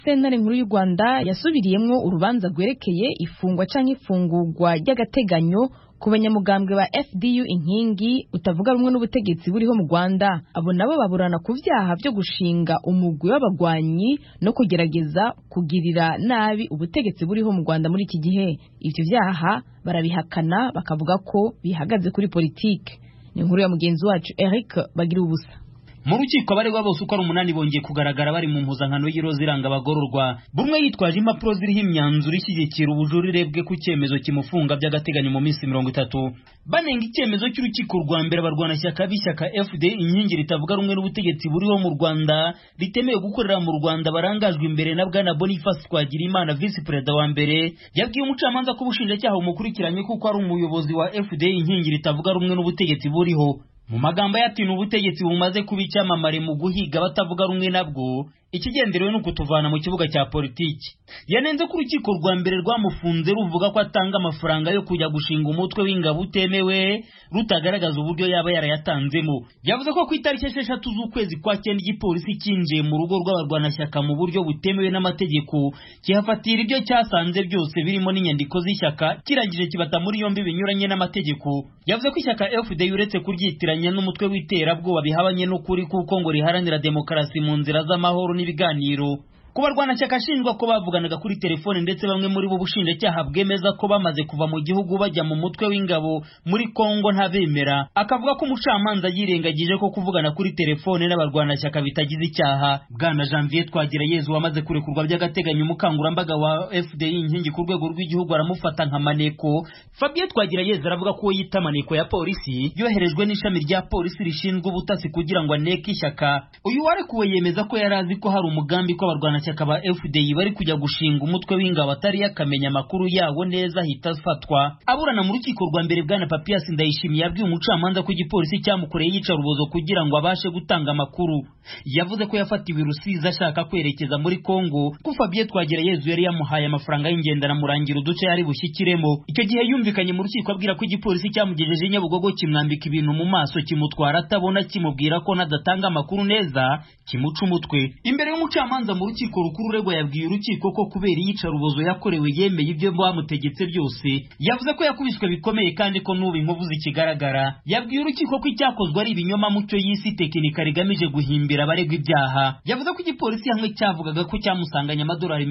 Sentare nkuru y'u Rwanda yasubiriyemwo urubanza rwerekeye ifungwa canke ifungurwa ry'agateganyo ku banyamugambwe ba FDU inkingi utavuga rumwe n'ubutegetsi buriho mu Rwanda. Abo nabo baburana ku vyaha vyo gushinga umugwi w'abagwanyi no kugerageza kugirira nabi ubutegetsi buriho mu Rwanda muri iki gihe. Ivyo vyaha barabihakana bakavuga ko bihagaze kuri politike. Ni inkuru ya mugenzi wacu Eric Bagira ubusa. Mu rukiko abaregwa bose uko ari 8 bongeye kugaragara bari mu mpuzankano y'iroza iranga abagororwa. Bumwe yitwaje impapuro ziriho imyanzuro ishyigikira ubujurire bwe ku cyemezo kimufunga by'agateganyo mu minsi 30. Banenga icyemezo cy'urukiko rwa mbere abarwanashyaka b'ishyaka FD inkingi ritavuga rumwe n'ubutegetsi buriho mu Rwanda ritemewe gukorera mu Rwanda barangajwe imbere na bwana Boniface Twagirimana vice perezida wa mbere. Yabwiye umucamanza ko ubushinjacyaha umukurikiranye kuko ari umuyobozi wa FD inkingi ritavuga rumwe n'ubutegetsi buriho. Mu magambo yati n'ubutegetsi bumaze kuba icyamamare mu guhiga batavuga rumwe nabwo, ikigenderewe no kutuvana mu kibuga cya politiki. Yanenze ko urukiko rwa mbere rwamufunze ruvuga ko atanga amafaranga yo kujya gushinga umutwe w'ingabo utemewe rutagaragaza uburyo yaba yarayatanzemo. Yavuze ko ku itariki 6 z'ukwezi kwa 9 igipolisi kinjiye mu rugo rw'abarwanashyaka mu buryo butemewe n'amategeko kihafatira ibyo cyasanze byose birimo n'inyandiko z'ishyaka kirangije kibata muri yombi binyuranye n'amategeko. Yavuze ko ishyaka FD uretse kuryitiranya n'umutwe w'iterabwoba bihabanye n'ukuri kuko ngo riharanira demokarasi mu nzira z'amahoro n'ibiganiro. Kubarwanashyaka ashinjwa ko bavuganaga kuri telefone ndetse bamwe muri bo bushinjacyaha bwemeza ko bamaze kuva mu gihugu bajya mu mutwe w'ingabo muri Kongo ntabemera. Akavuga ko umucamanza yirengagije ko kuvugana kuri telefone n'abarwanashyaka bitagize icyaha. Bwana Janvier Twagirayezu wamaze kurekurwa by'agateganyo umukangurambaga wa FDI inkingi ku rwego rw'igihugu aramufata nka maneko. Fabien Twagirayezu aravuga ko yita maneko ya polisi yoherejwe n'ishami rya polisi rishinzwe ubutasi kugira ngo aneke ishyaka. Uyu warekuwe yemeza ko yarazi ko hari umugambi ko abarwanashyaka ba FDI bari kujya gushinga umutwe w'ingabo atari yakamenya amakuru yawo neza hita afatwa. Aburana mu rukiko rwa mbere bwana Papias Ndayishimiye yabwiye umucamanza ko igipolisi cyamukoreye yica rubozo kugira ngo abashe gutanga amakuru. Yavuze ko yafatiwe Rusizi ashaka kwerekeza muri Kongo ko Fabien Twagirayezu yari yamuhaye amafaranga y'ingendana murangira uduce yari bushyikiremo. Icyo gihe yumvikanye mu rukiko abwira ko igipolisi cyamugejeje Nyabugogo kimwambika ibintu mu maso kimutwara atabona kimubwira ko nadatanga amakuru neza kimuca umutwe. Imbere y'umucamanza mu rukiko rukuru uregwa yabwiye urukiko ko kubera iyica rubozo yakorewe yemeye ibyo bamutegetse byose. Yavuze ko yakubiswe bikomeye kandi ko n'ubu inkovu zikigaragara. Yabwiye urukiko ko icyakozwe ari ibinyoma mucyo y'isi tekinika rigamije guhimbira abaregwa ibyaha. Yavuze ko igipolisi hamwe cyavugaga ko cyamusanganya amadolari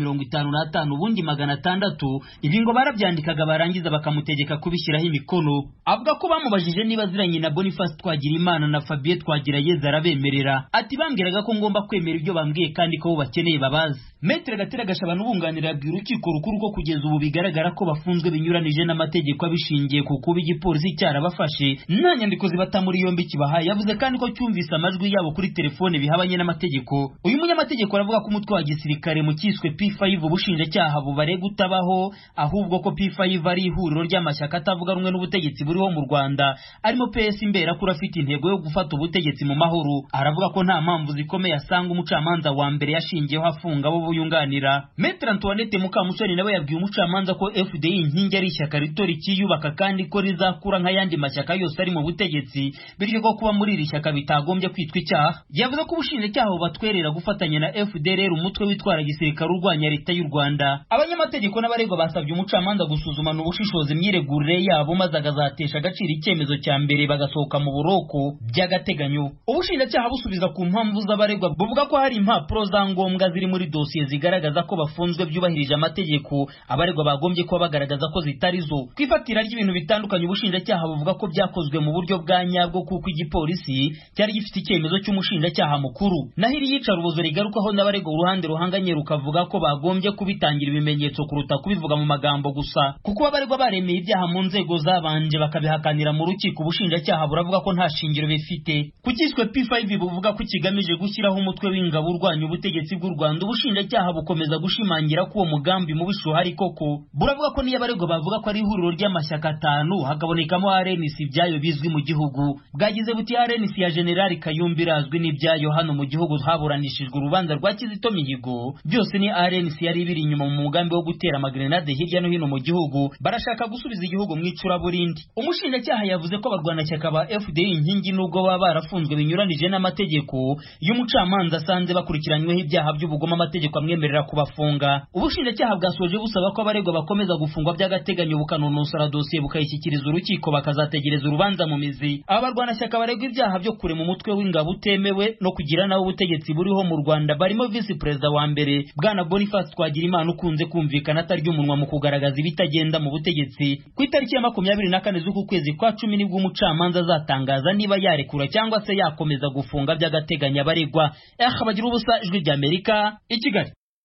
55 ubundi 600. Ibi ngo barabyandikaga barangiza bakamutegeka kubishyiraho imikono. Avuga ko bamubajije niba ziranye na Boniface Twagirimana na Fabien Twagirayezu arabemerera. Ati bambwiraga ko ngomba kwemera ibyo bambwiye kandi ko bakeneye babazi. Metre Gatera Gashabana ubunganira yabwiye urukiko rukuru ko kugeza ubu bigaragara ko bafunzwe binyuranije n'amategeko abishingiye ku kuba igipolisi cyarabafashe nta nyandiko zibata muri yombi kibahaye. Yavuze kandi ko cyumvise amajwi yabo kuri telefone bihabanye n'amategeko. Uyu munyamategeko aravuga ko umutwe wa gisirikare mu cyiswe P5 ubushinjacyaha bubare gutabaho ahubwo ko P5 ari ihuriro ry'amashyaka atavuga rumwe n'ubutegetsi buriho mu Rwanda arimo PS imbera kuri afite intego yo gufata ubutegetsi mu mahoro. Aravuga ko nta mpamvu zikomeye asanga umucamanza wa mbere yashingiyeho afunga abo yunganira. Maître Antoinette Mukamusoni nawe yabwiye umucamanza ko FDI inkingi ari ishyaka rito rikiyubaka kandi ko rizakura nk'ayandi mashyaka yose ari mu butegetsi bityo ko kuba muri iri shyaka bitagombye kwitwa icyaha. Yavuze ko ubushinjacyaha batwerera gufatanya na FDLR umutwe witwara gisirikare urwanya leta y'u Rwanda. Abanyamategeko n'abaregwa basabye umucamanza gusuzumana ubushishozi imyiregurire yabo maze agazatesha agaciro icyemezo cya mbere bagasohoka mu buroko by'agateganyo. Ubushinjacyaha busubiza ku mpamvu z'abaregwa buvuga ko hari impapuro za ngombwa ziri muri dosiye zigaragaza ko bafunzwe byubahirije amategeko abaregwa bagombye kuba bagaragaza ko zitari zo. Kwifatira ry'ibintu bitandukanye ubushinjacyaha buvuga ko byakozwe mu buryo bwa nyabwo kuko igipolisi cyari gifite icyemezo cy'umushinjacyaha mukuru. Naho iri yica rubozo rigarukaho n'abaregwa uruhande ruhanganye rukavuga ko bagombye kubitangira ibimenyetso kuruta kubivuga mu magambo gusa kuko abaregwa baremeye ibyaha mu nzego zabanje bakabihakanira mu rukiko. Ubushinjacyaha buravuga ko nta shingiro bifite. Kukiswe P5 buvuga ko kigamije gushyiraho umutwe w'ingabo urwanya ubutegetsi bw'u Rwanda. Ubushinjacyaha bukomeza gushimangira ko uwo mugambi mubisho hari koko. Buravuga ko niyo abaregwa bavuga ko ari ihuriro ry'amashyaka 5 hakabonekamo RNC ibyayo bizwi mu gihugu. Bwagize buti RNC ya General Kayumba irazwi n'ibyayo hano mu gihugu haburanishijwe urubanza rwa Kizito Mihigo. Byose ni RNC yari biri inyuma mu mugambi wo gutera amagrenade hirya no hino mu gihugu. Barashaka gusubiza igihugu mu icuraburindi. Umushinjacyaha yavuze ko abarwanashyaka ba FDI inkingi nubwo baba barafunzwe binyuranije n'amategeko y'umucamanza asanze bakurikiranyweho ibyaha by'ubugome amategeko bukamwemerera kubafunga. Ubushinjacyaha bwasoje busaba ko abaregwa bakomeza gufungwa by'agateganyo bukanononsora dosiye bukayishyikiriza urukiko bakazategereza urubanza mu mizi. Abarwanashyaka baregwa ibyaha byo kurema umutwe w'ingabo utemewe no kugira nawe ubutegetsi buriho mu Rwanda barimo Visi Perezida wa mbere Bwana Boniface Twagirimana ukunze kumvikana atarya umunwa mu kugaragaza ibitagenda mu butegetsi. Ku itariki ya 24 z'uku kwezi kwa 10 nibwo umucamanza azatangaza niba yarekura cyangwa se yakomeza gufunga by'agateganyo abaregwa. Bagira ubusa, Ijwi ry'Amerika, i Kigali.